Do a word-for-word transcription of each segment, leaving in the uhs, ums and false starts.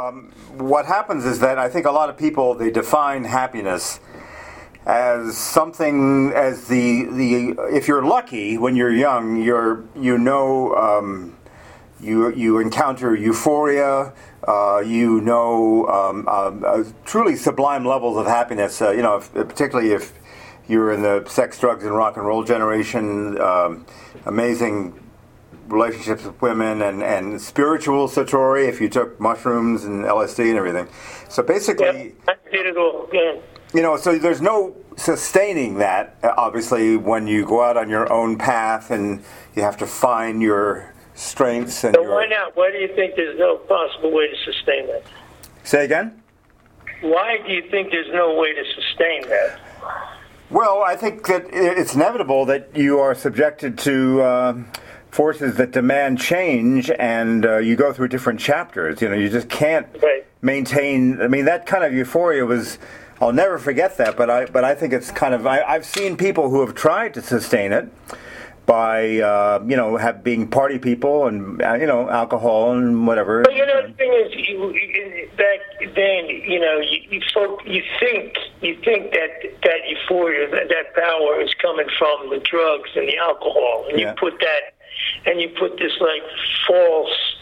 um, what happens is that I think a lot of people, they define happiness as something, as the the if you're lucky when you're young, you're you know um, you you encounter euphoria, uh, you know um, um, uh, truly sublime levels of happiness. Uh, you know, if, particularly if you're in the sex, drugs, and rock and roll generation, um, amazing relationships with women, and, and spiritual satori if you took mushrooms and L S D and everything. So basically, yeah, I did it all. Yeah. You know, so there's no sustaining that, obviously, when you go out on your own path and you have to find your strengths. And so your... why not? Why do you think there's no possible way to sustain that? Say again? Why do you think there's no way to sustain that? Well, I think that it's inevitable that you are subjected to uh, forces that demand change, and uh, you go through different chapters. You know, you just can't right. maintain. I mean, that kind of euphoria was. I'll never forget that, but I but I think it's kind of I, I've seen people who have tried to sustain it by uh, you know have being party people and uh, you know alcohol and whatever. But you know the thing is, you, you, back then you know you you, folk, you think you think that that euphoria that, that power is coming from the drugs and the alcohol, and yeah. you put that and you put this like false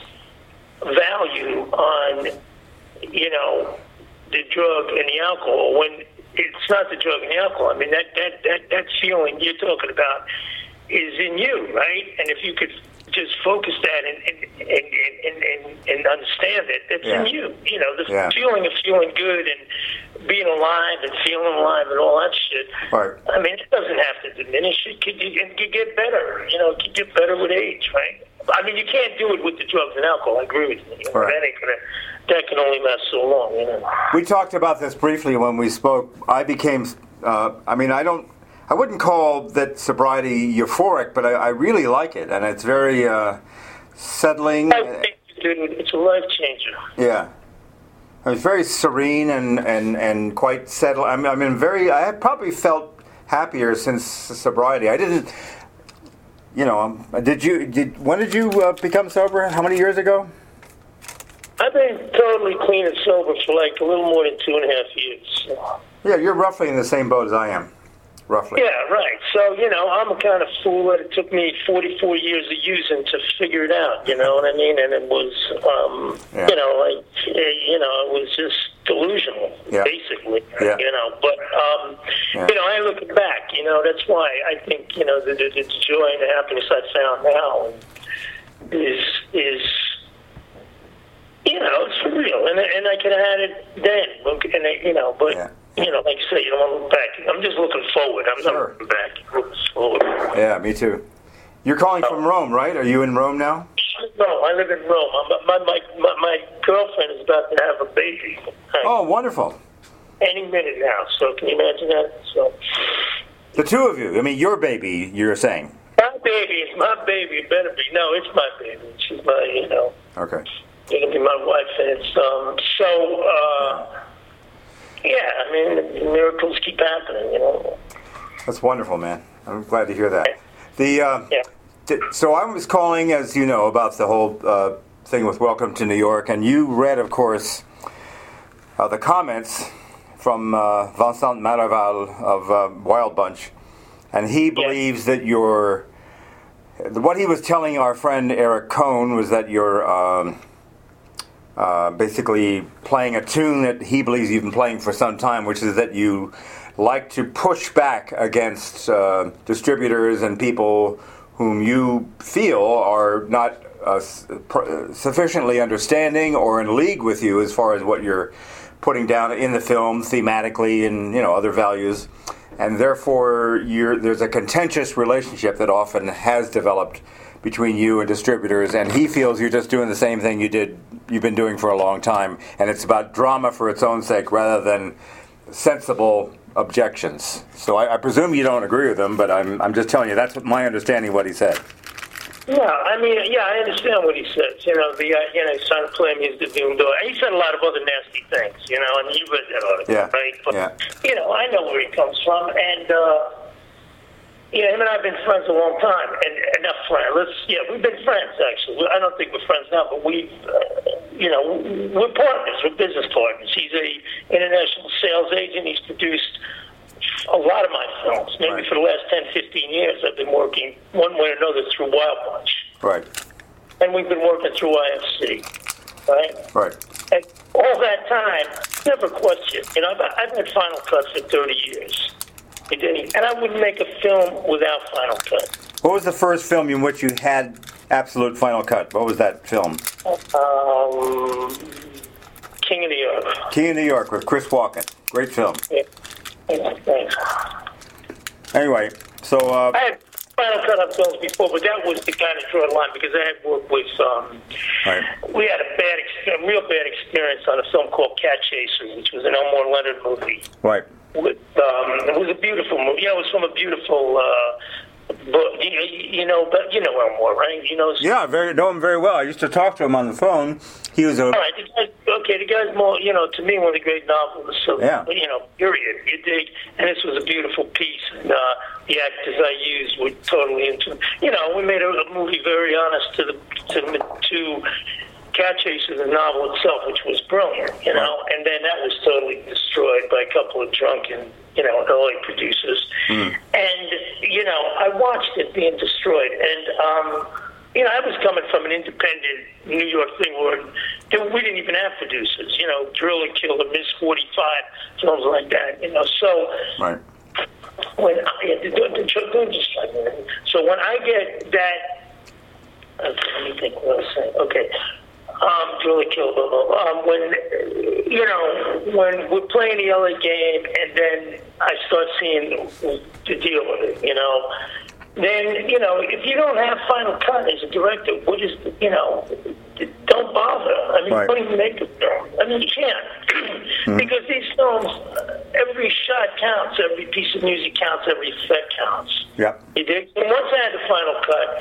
value on you know. the drug and the alcohol, when it's not the drug and the alcohol. I mean, that, that, that, that feeling you're talking about is in you, right? And if you could just focus that and and, and, and, and, and understand it, it's yeah. in you. You know, the yeah. feeling of feeling good and being alive and feeling alive and all that shit. Right. I mean, it doesn't have to diminish. It could, it could get better. You know, it could get better with age, right? I mean, you can't do it with the drugs and alcohol. I agree with you. You know, right. That ain't gonna. That can only last so long, you know. We talked about this briefly when we spoke. I became, uh, I mean, I don't, I wouldn't call that sobriety euphoric, but I, I really like it, and it's very uh, settling. I think, dude, it's a life changer. Yeah. I was very serene and, and, and quite settled. I mean, I mean, very, I have probably felt happier since sobriety. I didn't, you know, um, did you, did, when did you uh, become sober? How many years ago? I've been totally clean and sober for like a little more than two and a half years. So. Yeah, you're roughly in the same boat as I am, roughly. Yeah, right. So, you know, I'm a kind of fool that it took me forty-four years of using to figure it out, you know what I mean? And it was, um, yeah. you know, like, you know, it was just delusional, yeah. basically, yeah. you know. But, um, yeah. you know, I look back, you know, that's why I think, you know, the, the, the joy and the happiness I found now is, is, you know, it's for real, and and I could have had it then, and I, you know, but yeah. you know, like you say, you don't want to look back. I'm just looking forward. I'm sure. not looking back. I'm looking forward. Yeah, me too. You're calling oh. from Rome, right? Are you in Rome now? No, I live in Rome. I'm, my, my my my girlfriend is about to have a baby. Oh, wonderful! Any minute now. So can you imagine that? So the two of you. I mean, your baby. You're saying. My baby. It's my baby. It better be. No, it's my baby. She's my. You know. Okay. You're gonna be my wife, and it's um. So uh, yeah. I mean, miracles keep happening. You know. That's wonderful, man. I'm glad to hear that. The uh, yeah. th- so I was calling, as you know, about the whole uh, thing with Welcome to New York, and you read, of course, uh, the comments from uh, Vincent Maraval of uh, Wild Bunch, and he believes yeah. that you're. What he was telling our friend Eric Cohn was that you're. Um, Uh, basically playing a tune that he believes you've been playing for some time, which is that you like to push back against uh, distributors and people whom you feel are not uh, sufficiently understanding or in league with you as far as what you're putting down in the film thematically and you know other values, and therefore you're, there's a contentious relationship that often has developed between you and distributors, and he feels you're just doing the same thing you did you've been doing for a long time, and it's about drama for its own sake rather than sensible objections. So I, I presume you don't agree with him, but I'm I'm just telling you that's my understanding of what he said. Yeah, I mean, yeah, I understand what he says. You know, the uh, you know, he's trying to play music to doom door. He said a lot of other nasty things. You know, I mean, you read that article, yeah. right? But yeah. you know, I know where he comes from, and uh, Yeah, him and I have been friends a long time, and, and not friends. Let's yeah, we've been friends actually. I don't think we're friends now, but we, uh, you know, we're partners. We're business partners. He's a international sales agent. He's produced a lot of my films. Maybe right. for the last ten, fifteen years, I've been working one way or another through Wild Bunch. Right. And we've been working through I F C. Right. Right. And all that time, never questioned. You know, I've, I've had Final Cut for thirty years. And I wouldn't make a film without Final Cut. What was the first film in which you had absolute Final Cut? What was that film? Um, King of New York. King of New York with Chris Walken. Great film. Yeah. Yeah, thanks. Anyway, so... Uh, I had Final Cut on films before, but that was the kind of draw line because I had worked with... Um, right. We had a bad, a real bad experience on a film called Cat Chaser, which was an Elmore Leonard movie. Right. With, um, it was a beautiful movie. Yeah, it was from a beautiful uh, book. You, you know, but you know Elmore, right? You know. Yeah, very know him very well. I used to talk to him on the phone. He was a. All right, the guy, okay. The guy's more, you know, to me one of the great novelists. So, yeah. You know, period. You dig, and this was a beautiful piece. And uh, the actors I used were totally into it. You know, we made a, a movie very honest to the to to. Cat Chaser, the novel itself, which was brilliant, you know, right. And then that was totally destroyed by a couple of drunken, you know, L A producers. Mm. And, you know, I watched it being destroyed. And, um, you know, I was coming from an independent New York thing where we didn't even have producers, you know, Drill and Kill, Miss forty-five, films like that, you know. So, right. when I, yeah, the, the, the, just like, so when I get that, uh, let me think what I was saying. Okay. Um, Drill and Kill, blah, blah, blah. Um, when, you know, when we're playing the L A game and then I start seeing the deal with it, you know, then, you know, if you don't have Final Cut as a director, what is, you know, don't bother. I mean, right. Don't even make a film. I mean, you can't. Mm-hmm. Because these films, every shot counts, every piece of music counts, every effect counts. Yeah. You dig? And once I had the Final Cut,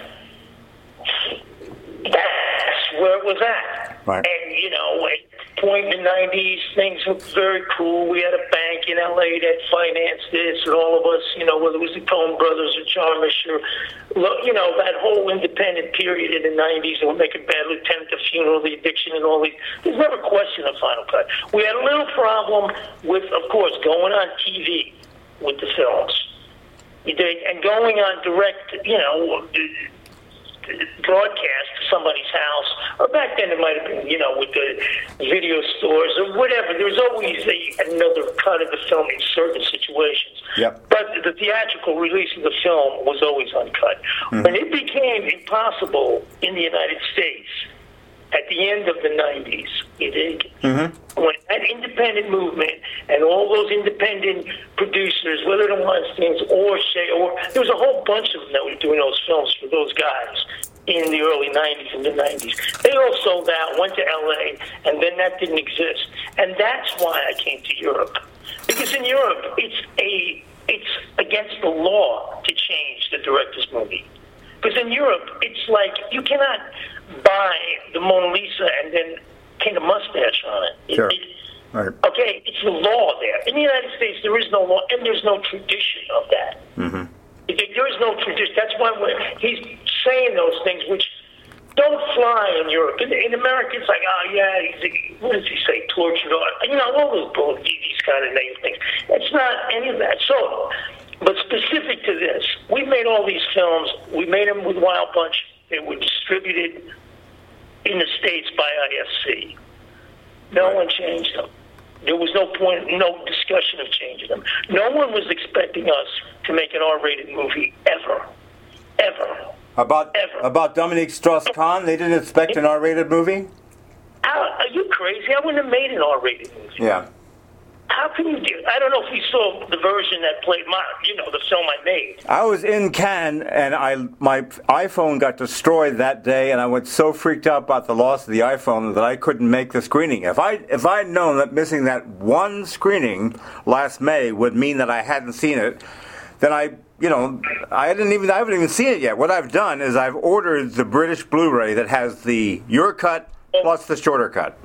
that's where it was at. Right. And, you know, at the point in the nineties, things looked very cool. We had a bank in L A that financed this, and all of us, you know, whether it was the Coen Brothers or Jarmusch or, you know, that whole independent period in the nineties, and we're making Bad Lieutenant, The Funeral, The Addiction, and all these. There's never a question of Final Cut. We had a little problem with, of course, going on T V with the films. You did, and going on direct, you know, broadcast to somebody's house, or back then it might have been, you know, with the video stores or whatever. There was always a, another cut of the film in certain situations. Yep. But the theatrical release of the film was always uncut. Mm-hmm. When it became impossible in the United States at the end of the nineties, you dig? Mm-hmm. When that independent movement and all those independent producers, whether it was Weinsteins or Shea, or there was a whole bunch of them that were doing those films for those guys in the early nineties and the nineties. They all sold out, went to L A, and then that didn't exist. And that's why I came to Europe. Because in Europe, it's a it's against the law to change the director's movie. Because in Europe, it's like you cannot buy the Mona Lisa and then paint a mustache on it. Sure. It, it, right. Okay, it's the law there. In the United States, there is no law, and there's no tradition of that. Mm-hmm. There is no tradition. That's why we're, he's saying those things which don't fly in Europe. In, in America, it's like, oh, yeah, he's, what does he say, tortured, or, you know, all those bull, these kind of negative things. It's not any of that. So, but specific to this, we made all these films. We made them with Wild Bunch. They were distributed in the States by I F C. No right. one changed them. There was no point, no discussion of changing them. No one was expecting us to make an R-rated movie ever, ever. About ever. about Dominique Strauss-Kahn, they didn't expect an R-rated movie? How, are you crazy? I wouldn't have made an R-rated movie. Yeah. How can you do? I don't know if you saw the version that played my, you know, the film I made. I was in Cannes, and I my iPhone got destroyed that day, and I was so freaked out about the loss of the iPhone that I couldn't make the screening. If I if I'd known that missing that one screening last May would mean that I hadn't seen it, then I, you know, I didn't even I haven't even seen it yet. What I've done is I've ordered the British Blu-ray that has the your cut plus the shorter cut.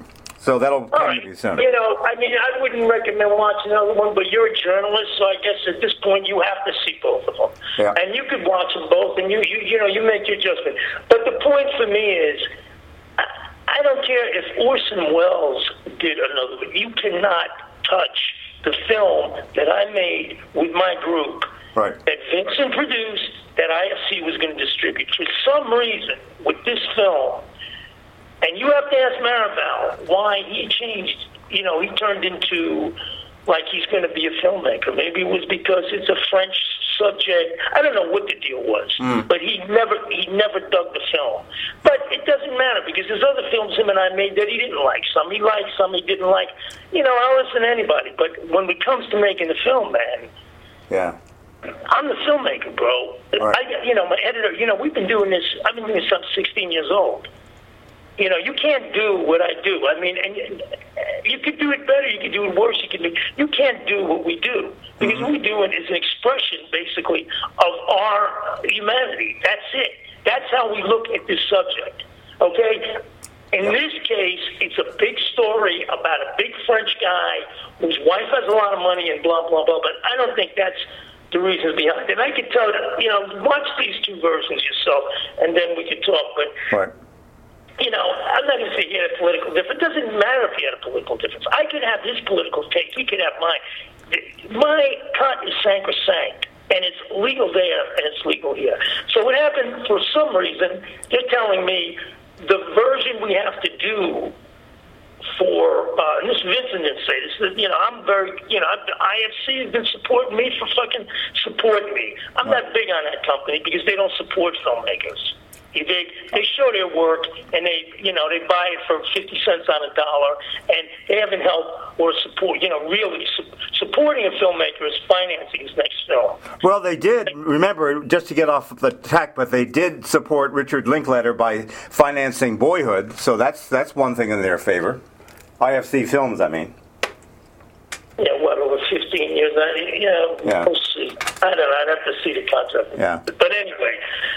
So that'll come right. to you soon. You know, I mean, I wouldn't recommend watching another one, but you're a journalist, so I guess at this point you have to see both of them. Yeah. And you could watch them both, and you, you, you know, you make your judgment. But the point for me is, I, I don't care if Orson Welles did another one. You cannot touch the film that I made with my group, right, that Vincent produced, that I F C was going to distribute. For some reason, with this film, and you have to ask Maribel why he changed, you know, he turned into like he's going to be a filmmaker. Maybe it was because it's a French subject. I don't know what the deal was, mm. but he never he never dug the film. But it doesn't matter because there's other films him and I made that he didn't like. Some he liked, some he didn't like. You know, I'll listen to anybody. But when it comes to making the film, man, yeah, I'm the filmmaker, bro. Right. I, you know, my editor. You know, we've been doing this. I've been doing this since I'm sixteen years old. You know, you can't do what I do. I mean, and you could do it better. You could do it worse. You could do. You can't do what we do because mm-hmm. what we do is an expression, basically, of our humanity. That's it. That's how we look at this subject. Okay. In this case, it's a big story about a big French guy whose wife has a lot of money and blah blah blah. But I don't think that's the reasons behind it. I could tell you know, watch these two versions yourself, and then we could talk. But. Right. You know, I'm not going to say he had a political difference. It doesn't matter if he had a political difference. I could have his political taste. He could have mine. My cut is sacrosanct, and it's legal there, and it's legal here. So what happened, for some reason, they're telling me the version we have to do for, uh, and this Vincent didn't say this, you know, I'm very, you know, I F C has been supporting me for fucking supporting me. I'm not big on that company because they don't support filmmakers. They they show their work and they you know they buy it for fifty cents on a dollar, and they haven't helped or support you know really su- supporting a filmmaker is financing his next film. Well, they did. Remember, just to get off the track, but they did support Richard Linklater by financing Boyhood, so that's that's one thing in their favor. I F C Films, I mean. Yeah, what over fifteen years? I, you know, yeah. We'll see. I don't know. I'd have to see the contract. Yeah. But anyway.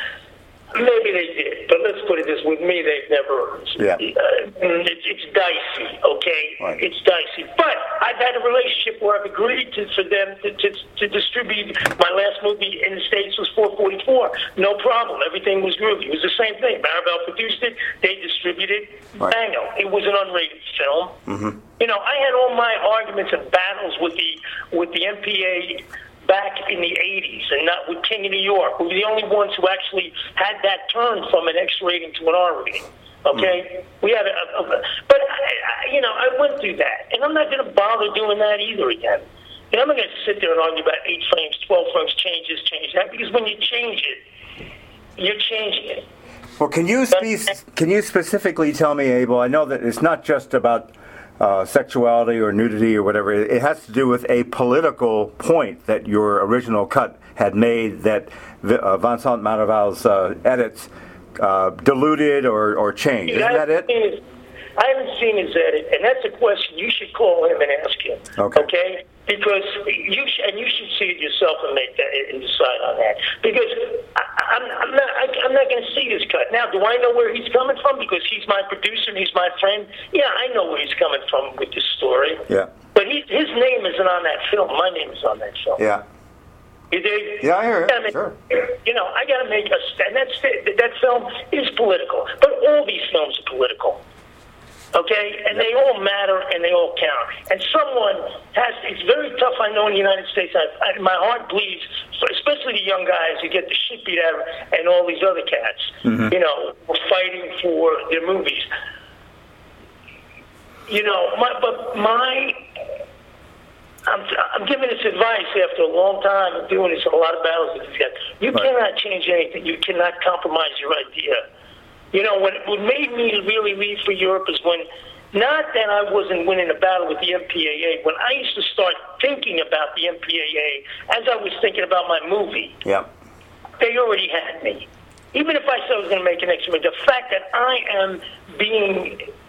Maybe they did, but let's put it this: with me, they've never. Yeah. Uh, it's, it's dicey, okay? Right. It's dicey. But I've had a relationship where I've agreed to, for them to, to to distribute. My last movie in the States was four forty-four. No problem. Everything was groovy. It was the same thing. Maribel produced it. They distributed. Right. Bango. It was an unrated film. Mm-hmm. You know, I had all my arguments and battles with the with the M P A. Back in the eighties, and not with King of New York. We were the only ones who actually had that turn from an X rating to an R rating. Okay, mm. we had a, a, a but I, I, you know, I went through that, and I'm not going to bother doing that either again. And I'm not going to sit there and argue about eight frames, twelve frames, change this, change that, because when you change it, you're changing it. Well, can you spe- can you specifically tell me, Abel? I know that it's not just about Uh, sexuality or nudity or whatever. It has to do with a political point that your original cut had made that uh, Vincent Maraval's uh, edits uh, diluted or, or changed. Isn't that it? His, I haven't seen his edit, and that's a question you should call him and ask him. Okay. Okay? Because you sh- and you should see it yourself and make that and decide on that. Because I, I'm, I'm not I, I'm not going to see this cut now. Do I know where he's coming from? Because he's my producer and he's my friend. Yeah, I know where he's coming from with this story. Yeah. But he, his name isn't on that film. My name is on that film. Yeah. You dig? Yeah, I hear it. I mean, sure. You know, I got to make a stand. That's that film is political, but all these films are political. Okay, and they all matter and they all count. And someone has, it's very tough, I know, in the United States. I, I, my heart bleeds, especially the young guys who get the shit beat out of them, and all these other cats, mm-hmm. you know, fighting for their movies. You know, my, but my, I'm, I'm giving this advice after a long time of doing this in a lot of battles with these guys. You right. cannot change anything. You cannot compromise your idea. You know, what, what made me really leave for Europe is when, not that I wasn't winning a battle with the M P A A, when I used to start thinking about the M P A A, as I was thinking about my movie, yeah. they already had me. Even if I said I was going to make an extra, the fact that I am being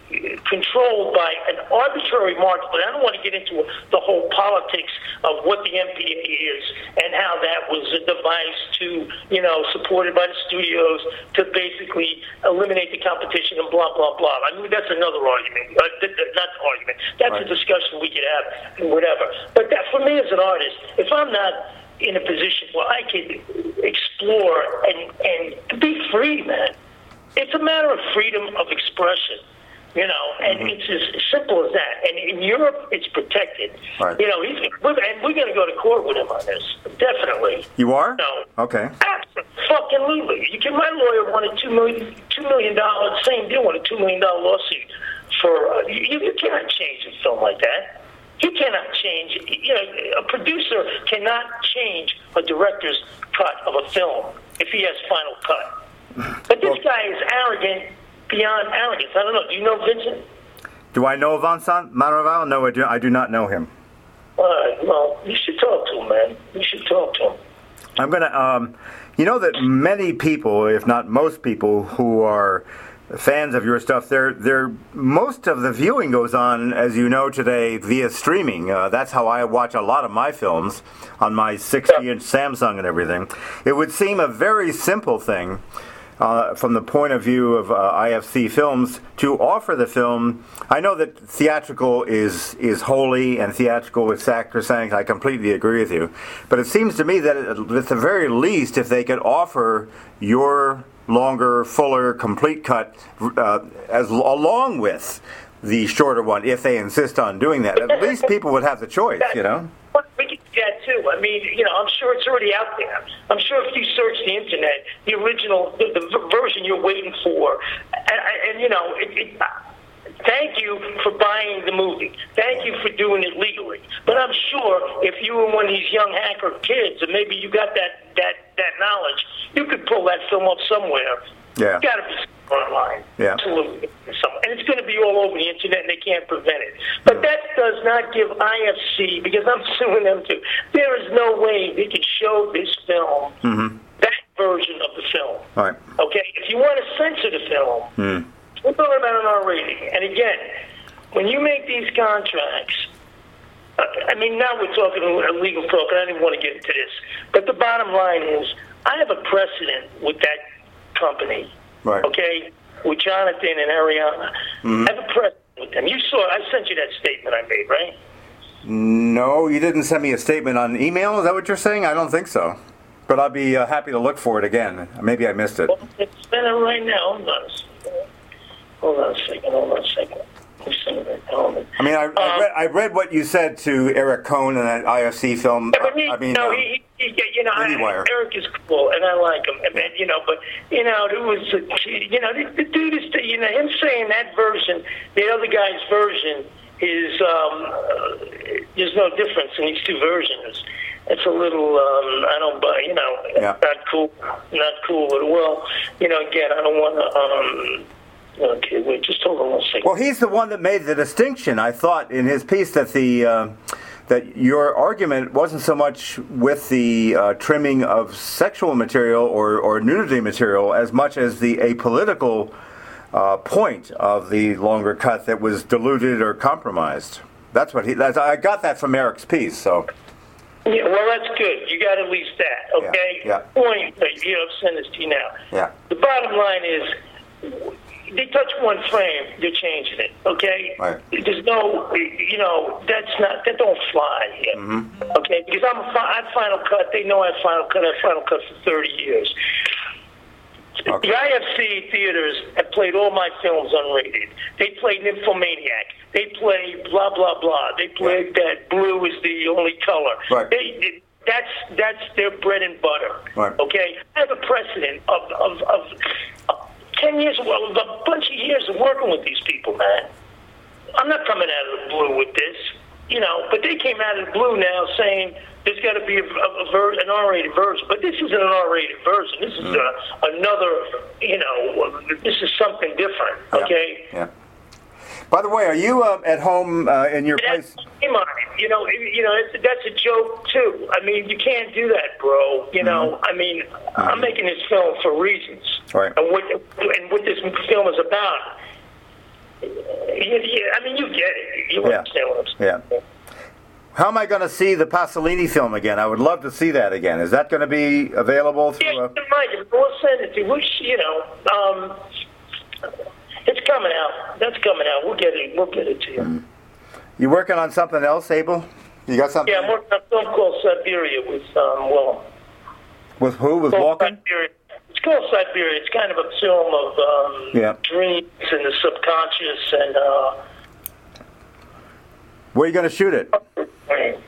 controlled by an arbitrary market. But I don't want to get into the whole politics of what the M P A is and how that was a device to, you know, supported by the studios to basically eliminate the competition and blah, blah, blah. I mean, that's another argument. Uh, th- th- not argument. That's right. A discussion we could have and whatever. But that, for me as an artist, if I'm not in a position where I can explore and, and be free, man, it's a matter of freedom of expression. You know, and mm-hmm. it's as simple as that. And in Europe, it's protected. Right. You know, he's, we're, and we're going to go to court with him on this, definitely. You are? No. Okay. Absolutely. You can. My lawyer wanted two million, two million dollars. Same deal, wanted a two million dollar lawsuit for. Uh, you, you cannot change a film like that. You cannot change. You know, a producer cannot change a director's cut of a film if he has final cut. But this well, guy is arrogant. Beyond arrogance. I don't know. Do you know Vincent? Do I know Vincent Maraval? No, I do, I do not know him. All right. Well, you should talk to him, man. You should talk to him. I'm going to, um, you know that many people, if not most people, who are fans of your stuff, they're, they're, most of the viewing goes on, as you know today, via streaming. Uh, that's how I watch a lot of my films on my sixty-inch Samsung and everything. It would seem a very simple thing, Uh, from the point of view of uh, I F C Films, to offer the film. I know that theatrical is is holy and theatrical is sacrosanct. I completely agree with you. But it seems to me that at the very least, if they could offer your longer, fuller, complete cut uh, as along with the shorter one, if they insist on doing that, at least people would have the choice, you know? We can do that too. I mean, you know, I'm sure it's already out there. I'm sure if you search the internet, the original, the, the version you're waiting for, and, and you know, it, it, thank you for buying the movie. Thank you for doing it legally. But I'm sure if you were one of these young hacker kids, and maybe you got that that that knowledge, you could pull that film up somewhere. Yeah. It's got to be online. Yeah. Absolutely. And it's going to be all over the internet, and they can't prevent it. But that does not give I F C, because I'm suing them too, there is no way they could show this film, mm-hmm. that version of the film. Right. Okay? If you want to censor the film, mm. we're talking about an R rating. And again, when you make these contracts, uh, I mean, now we're talking a legal talk, and I didn't want to get into this. But the bottom line is, I have a precedent with that company. Right. Okay? With Jonathan and Ariana. Mm-hmm. I have a precedent with them. You saw, I sent you that statement I made, right? No, you didn't send me a statement on email. Is that what you're saying? I don't think so. But I'll be uh, happy to look for it again. Maybe I missed it. Well, it's sent it right now. Hold on a second. Hold on a second. Hold on a second. I mean, I, um, I, read, I read what you said to Eric Cohn in that I F C film. Yeah, but he, I mean, no, um, he, he, you know, I, Eric is cool, and I like him. I mean, you know, but you know, it was, you know, the, the dude is, you know, him saying that version, the other guy's version is, um, uh, there's no difference in these two versions. It's a little, um, I don't buy, you know, yeah. not cool, not cool at all. You know, again, I don't want to. Um, Okay, wait, just hold on one second. Well, he's the one that made the distinction, I thought, in his piece that the uh, that your argument wasn't so much with the uh, trimming of sexual material or, or nudity material as much as the apolitical uh, point of the longer cut that was diluted or compromised. That's what he. That's, I got that from Eric's piece. So. Yeah, well, that's good. You got at least that, okay? Yeah. yeah. Point. You know, I'll send this to you now. Yeah. The bottom line is, they touch one frame, they're changing it, okay? Right. There's no, you know, that's not, that don't fly here, mm-hmm. okay? Because I'm a, I have Final Cut, they know I have Final Cut, I have Final Cut for thirty years. Okay. The I F C theaters have played all my films unrated. They play Nymphomaniac. They play blah, blah, blah. They play yeah. that blue is the only color. Right. They, they, that's that's their bread and butter, right. okay? I have a precedent of, of, of, of Ten years, well, a bunch of years of working with these people, man. I'm not coming out of the blue with this, you know. But they came out of the blue now, saying there's got to be a, a, a ver- an R-rated version. But this isn't an R-rated version. This is mm. a, another, you know. This is something different. Okay. Yeah. yeah. By the way, are you uh, at home uh, in your that's place? You know, you know it's, that's a joke too. I mean, you can't do that, bro. You know, mm-hmm. I mean, mm-hmm. I'm making this film for reasons, right? And what and what this film is about. Yeah, yeah, I mean, you get it. You Yeah. understand what I'm saying. Yeah. How am I going to see the Pasolini film again? I would love to see that again. Is that going to be available through? Yeah, A... Mike, we'll send it to you. We, you know, um, it's coming out. That's coming out. We'll get it. We'll get it to you. Mm. You working on something else, Abel? You got something? Yeah, I'm working on a film called Siberia with um, Willem. With who? With Called Walken? Siberia. It's called Siberia. It's kind of a film of um, Yeah. dreams and the subconscious and. Uh, Where are you going to shoot it? Right.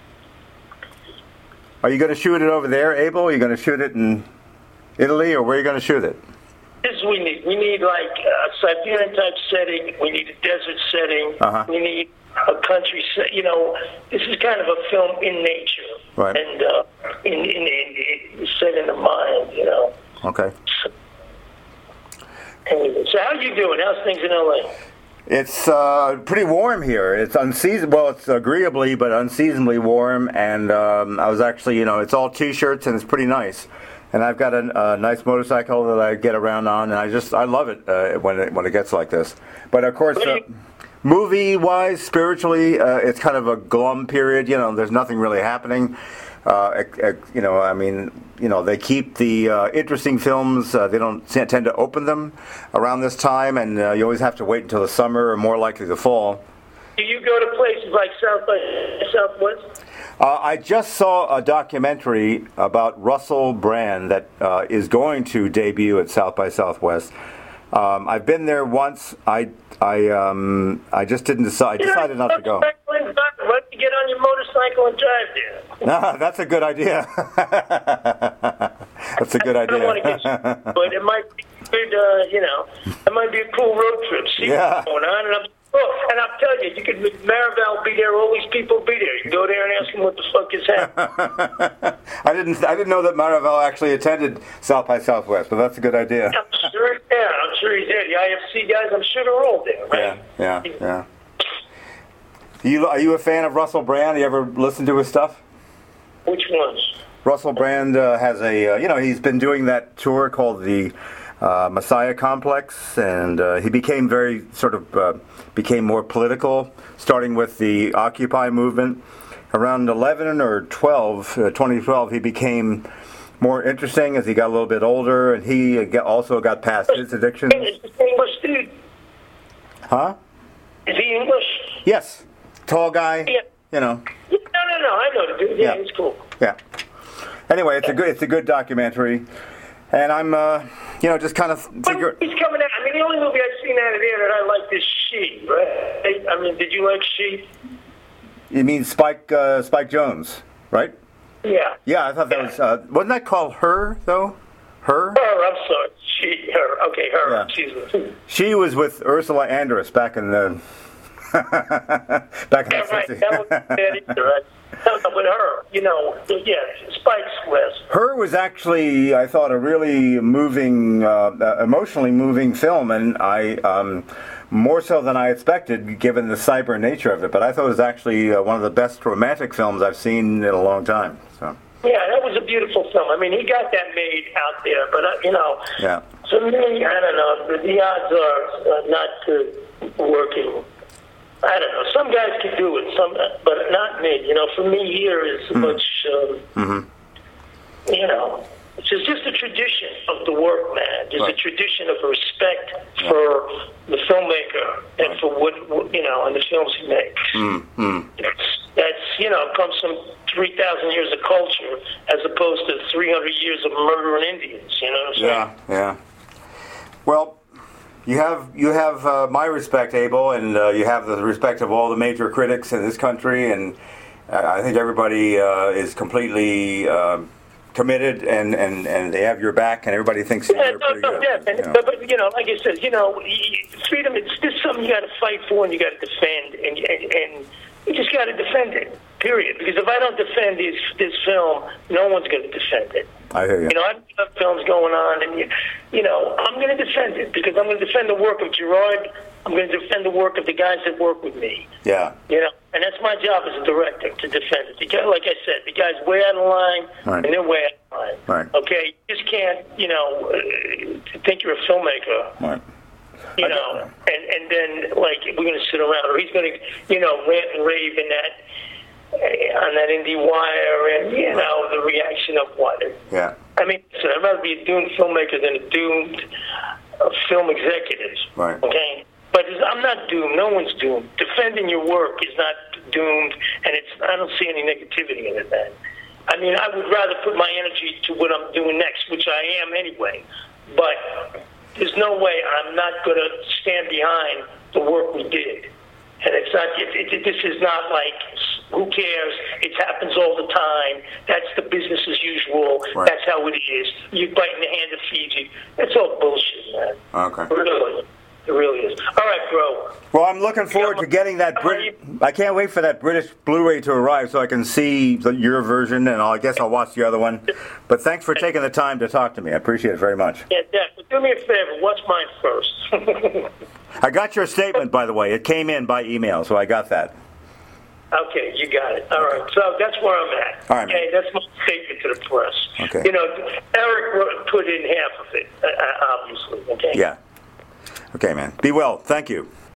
Are you going to shoot it over there, Abel? Are you going to shoot it in Italy, or where are you going to shoot it? This is what we need. We need like a Siberian type setting. We need a desert setting. Uh-huh. We need a country set. You know, this is kind of a film in nature. Right. And uh, in, in, in, in set in the mind. You know. Okay. So, anyway, so how you doing? How's things in L A? It's uh, pretty warm here. It's unseasonable. Well, it's agreeably but unseasonably warm. And um, I was actually, you know, it's all T-shirts and it's pretty nice. And I've got a, a nice motorcycle that I get around on, and I just I love it uh, when it when it gets like this. But of course, uh, movie-wise, spiritually, uh, it's kind of a glum period. You know, there's nothing really happening. Uh, you know, I mean, you know, they keep the uh, interesting films. Uh, they don't tend to open them around this time, and uh, you always have to wait until the summer, or more likely the fall. Do you go to places like South by Southwest? Uh, I just saw a documentary about Russell Brand that uh, is going to debut at South by Southwest. Um, I've been there once. I I um I just didn't decide. I decided not to go. Why don't you get on your motorcycle and drive there? No, that's a good idea. That's a good I don't want to idea. get, but it might be good. Uh, you know, it might be a cool road trip. See Yeah. what's going on, and I'm. Oh, and I'll tell you, you could Maribel will be there. All these people will be there. You can go there and ask them what the fuck is happening. I didn't I didn't know that Maribel actually attended South by Southwest, but that's a good idea. I'm sure. Yeah, I'm sure he's there. The I F C guys, I'm sure they're all there, right? Yeah, yeah, yeah. You are you a fan of Russell Brand? You ever listen to his stuff? Which ones? Russell Brand uh, has a, uh, you know, he's been doing that tour called the uh, Messiah Complex, and uh, he became very, sort of, uh, became more political, starting with the Occupy movement. Around eleven or twelve, uh, twenty twelve, he became more interesting as he got a little bit older, and he uh, got- also got past his addictions. Is he English dude? Huh? Is he English? Yes. Tall guy, Yeah. you know. Yeah, no, no, no. I know the dude. Yeah, Yeah. he's cool. Yeah. Anyway, it's a good it's a good documentary, and I'm uh, you know just kind of But figure. he's coming out. I mean, the only movie I've seen out of there that I like is She, right? I mean, did you like She? You mean Spike uh, Spike Jones, right? Yeah. Yeah, I thought that was uh, wasn't that called Her though? Her. Her, I'm sorry. She, her. Okay, her. Yeah. She's the. She was with Ursula Andress back in the back in Yeah, the right. sixties. That was that either, right? No, no, but her, you know, yeah, Spike's West. Her was actually, I thought, a really moving, uh, uh, emotionally moving film, and I, um, more so than I expected, given the cyber nature of it. But I thought it was actually uh, one of the best romantic films I've seen in a long time. So. Yeah, that was a beautiful film. I mean, he got that made out there, but uh, you know, Yeah. for me, I don't know. The, the odds are uh, not to working. I don't know. Some guys can do it, some, but not me. You know, for me, here is Mm-hmm. much. Um, mm-hmm. You know, it's just, just a tradition of the work, man. Just Right. a tradition of respect for the filmmaker and for what what- you know, and the films he makes. Mm-hmm. That's, that's you know comes from three thousand years of culture as opposed to three hundred years of murdering Indians. You know what I'm saying? Yeah, yeah. Well, you have you have uh, my respect, Abel, and uh, you have the respect of all the major critics in this country, and uh, I think everybody uh, is completely uh, committed, and, and, and they have your back, and everybody thinks Yeah, you're no, pretty no, good. yeah, and, you know. but, but you know, like I said, you know, freedom. It's just something you got to fight for, and you got to defend, and, and and you just got to defend it. Period. Because if I don't defend this this film, no one's going to defend it. I hear you. You know, I've got films going on, and you, you know, I'm going to defend it because I'm going to defend the work of Gerard. I'm going to defend the work of the guys that work with me. Yeah. You know, and that's my job as a director to defend it. The guy, like I said, the guy's way out of line, Right. and they're way out of line. Right. Okay, you just can't, you know, uh, think you're a filmmaker. Right. You know, and, and then, like, we're going to sit around, or he's going to, you know, rant and rave in that, on that IndieWire, and, you know, the reaction of what? Yeah. I mean, so I'd rather be a doomed filmmaker than a doomed uh, film executive. Right. Okay? But I'm not doomed. No one's doomed. Defending your work is not doomed, and it's I don't see any negativity in it, man. I mean, I would rather put my energy to what I'm doing next, which I am anyway. But there's no way I'm not going to stand behind the work we did. And it's not. It, it, this is not like, who cares? It happens all the time. That's the business as usual. Right. That's how it is. You bite in the hand that feeds you. That's all bullshit, man. Okay. Really. It really is. All right, bro. Well, I'm looking forward to getting that. Brit- I can't wait for that British Blu-ray to arrive so I can see the, your version, and I'll, I guess I'll watch the other one. But thanks for taking the time to talk to me. I appreciate it very much. Yeah, Dad, but do me a favor. Watch mine first. I got your statement, by the way. It came in by email, so I got that. Okay, you got it. All right, so that's where I'm at. All right, okay, that's my statement to the press. Okay. You know, Eric put in half of it, uh, obviously. Okay. Yeah. Okay, man. Be well. Thank you.